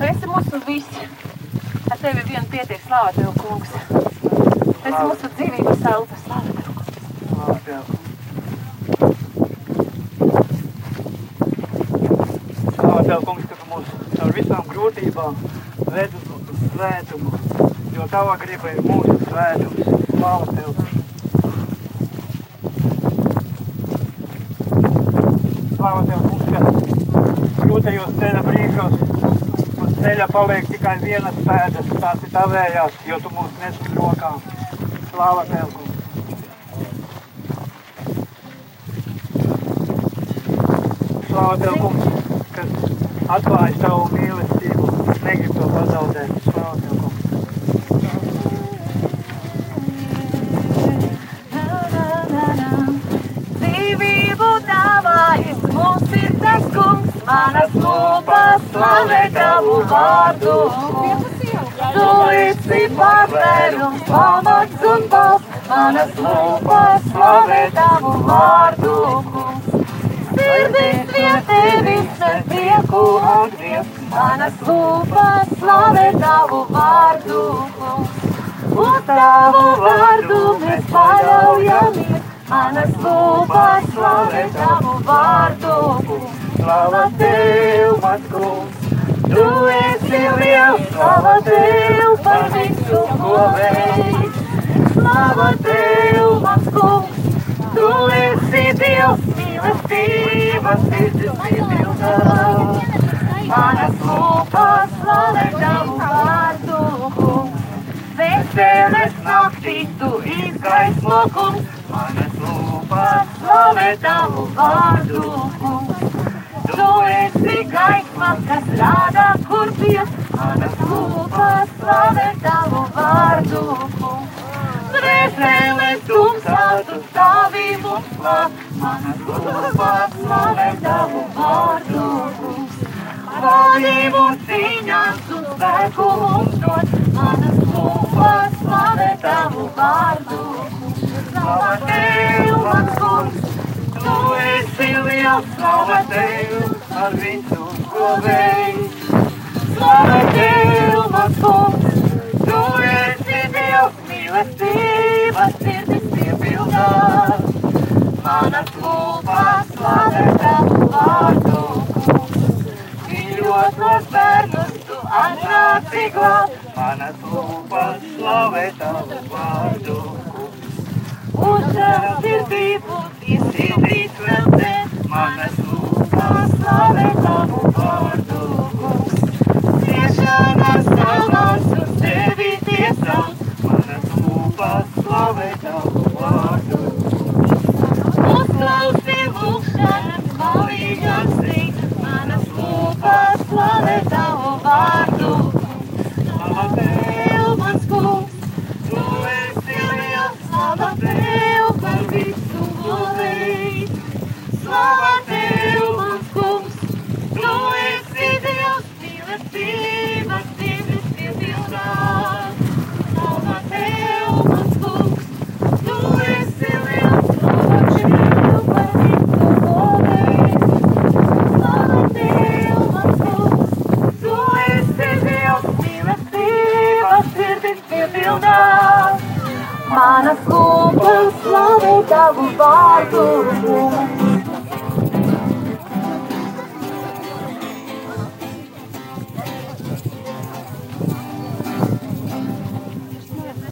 esi mūsu viss. Ar tevi vien pietiek, slāva Tev, kungs. Tu esi mūsu dzīvības elpa, slāva Tev, kungs. Slāva Tev, kungs. Slāva Tev, kungs, ka Tu mūs ar visām grūtībām ved uz svētumu, jo Tava griba ir mūsu svētums. Slāva Tev, kungs. Slāva Tev, kungs, ka grūtajos ceļa brīžos uz ceļa paliek tikai vienas pēdas, tās ir Tavējās, jo Tu mūs nes uz rokām. Slāva Tev, kungs. Slāva Tev, kungs, kas atklājas Tavu mīlestību, negrib to pazaudēt. Slāva Tev, kungs. Dzīvību dāvājis mums ir tas kungs, manas lūpas slavē Tavu vārdu. Tu esi patvērums, pamats un balsts, manas lūpas slavē Tavu vārdu, kungs. Sirdis vien Tevis ar prieku un griezt, manas lūpas slavē Tavu vārdu, kungs. Uz Tavu vārdu mēs paļaujamies, manas lūpas slavē Tavu vārdu, kungs. Slava Tev, mans kungs, Tu esi liels, slava Tev par visu, ko veic. Slava Tev, mans kungs, Tu esi Dievs, mīlestības sirdis piepildā. Manas lūpas slavē Tavu vārdu, kungs. Veseles naktī Tu izgaismo, kungs, manas lūpas slavē Tavu vārdu, kungs. Tu esi gaisma, kas rādā, kur bies, manas lūpas slavē Tavu vārdu, kungs. Veseles tumsā Tu stāvību slāv, manas lūpas slavē Tavu vārdu, kungs. Valdību cīņās un spēku mums dod, manas lūpas slavē Tavu vārdu, kungs. Slava Tev, mans kungs, Tu esi liels, slava Tev par visu, ko veic. Slava Tev, mans kungs, Tu esi Dievs, mīlestības sirdis piepildā. Manas lūpas slavē Tavu vārdu, kungs. Mīļotos bērnus Tu atnāci glābt, manas lūpas slavē Tavu vārdu, kungs. Uzžēlsirdību izsildīt vēl te, manas lūpas slavē Tavu vārdu, kungs. Ciešanas tavās uz Tevi tiesās, manas lūpas slavē Tavu vārdu, kungs. Uzklausi lūgšanas malīgas sīk, manas lūpas slavē Tavu vārdu, kungs. Slava Tev, mans kungs, Tu esi liels, slava Tev par visu, ko veic. Slava Tev, mans kungs, Tu esi Dievs, mīlestības sirdis piepildā. Slava Tev, mans kungs, Tu esi liels, slava Tev par visu, ko veic. Slava Tev, mans kungs, Tu esi Dievs, mīlestības sirdis piepildā. Manas lūpas slavē Tavu vārdu, kungs.